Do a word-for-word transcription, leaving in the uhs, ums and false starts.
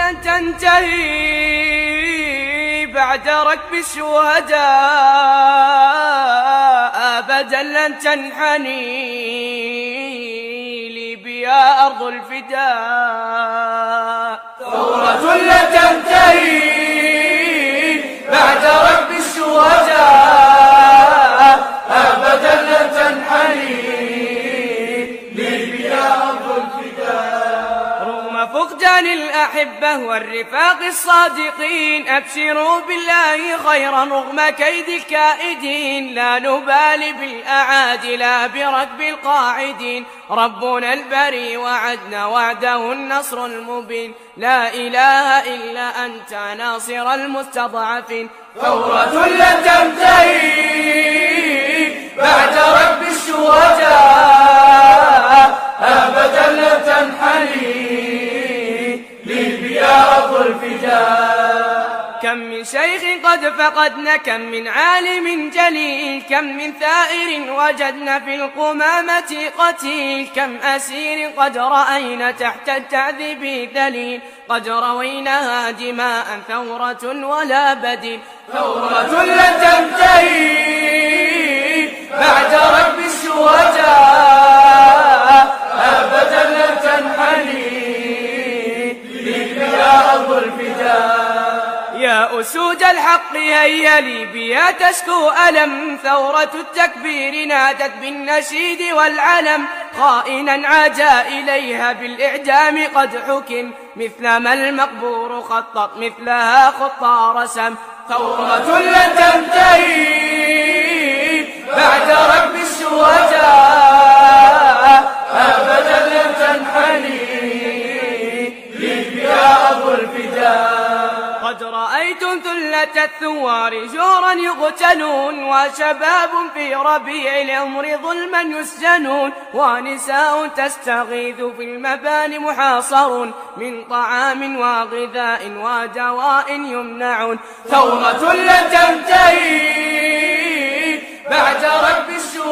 لن تنتهي بعد ركب الشهداء، أبدا لن تنحني ليبيا أرض الفداء. ثورة لن تنتهي بعد ركب الشهداء، أبدا لن تنحني ليبيا أرض الفداء. رغم فقدان الأحبة والرفاق الصادقين، أبشروا بالله خيرا رغم كيد الكائدين. لا نبالي بالأعادي لا بركب القاعدين، ربنا البري وعدنا وعده النصر المبين. لا إله إلا أنت ناصر المستضعفين. ثورة لن تنتهي بعد ركب الشهداء، أبدا لن تنحني ليبيا أرض الفداء. كم من شيخ قد فقدنا، كم من عالم جليل، كم من ثائر وجدنا في القمامة قتيل. كم أسير قد رأينا تحت التعذيب ذليل، قد رويناها دماء ثورة ولا بديل. ثورة لن تنتهي بعد ركب الشهداء، أبدا لن تنحني ليبيا أرض الفداء. يا أسود الحق هيا ليبيا تشكو ألم، ثورة التكبير نادت بالنشيد والعلم. خائنا عاجا إليها بالإعدام قد حكم، مثلما المقبور خطط مثلها خطى رسم. ثورة لن تنتهي بعد ركب الشهداء، أبدا لن تنحني ليبيا أرض الفداء. قد رأيتم ثلة الثوار جورا يقتلون، وشباب في ربيع العمر ظلما يسجنون، ونساء تستغيث في المباني محاصرون، من طعام وغذاء ودواء يمنعون. ثورة لن تنتهي بعد ركب الشهداء،